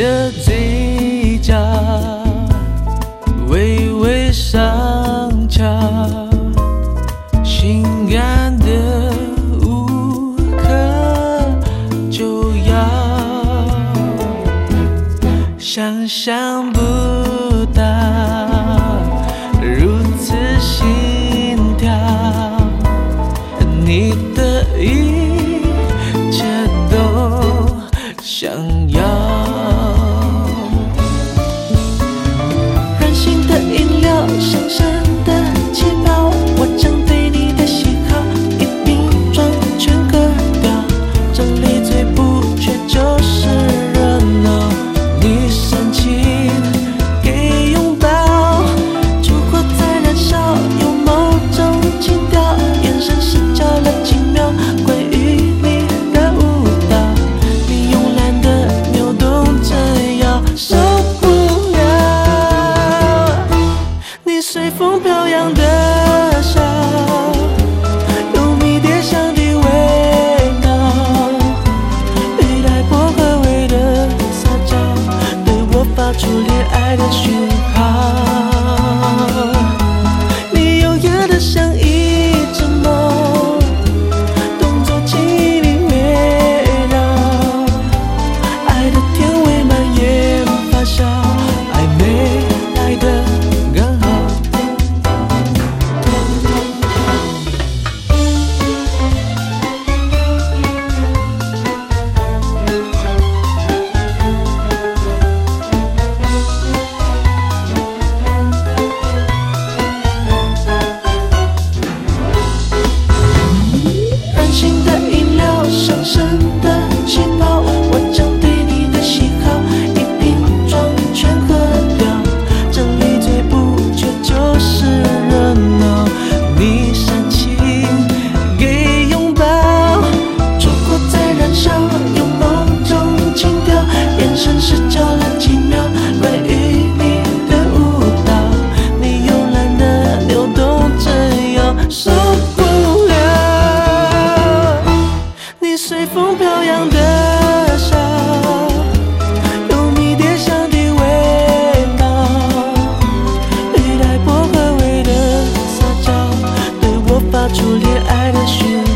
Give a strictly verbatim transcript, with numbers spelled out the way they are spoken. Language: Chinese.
的嘴角微微上翘，性感的无可救药，想象不到如此心跳，你的一切都想要。 软性的饮料，上升的气泡，我将对你的喜好一瓶装全喝掉。这里最不缺就是热闹，你深情给拥抱，烛火在燃烧，有某种情调，眼神失焦了几秒，关于你的舞蹈，你慵懒的扭动着腰，受不了你随风飘扬的笑，有迷迭香的味道，雨带薄荷味的撒娇，对我发出恋爱的讯号。你优雅的像一只梦，动作轻易地围绕，爱的甜味蔓延发酵，暧昧来得刚好。软性的饮料，上升的气泡，我将对你的喜好一瓶装全喝掉。这里最不缺就是热闹，你煽情给拥抱，烛火在燃烧，有某种情调，眼神失焦了几秒，关于你的舞蹈，你慵懒的扭动着腰，受不了你随风飘扬的笑，有迷迭香的味道，雨带薄荷味的撒娇，对我发出恋爱的讯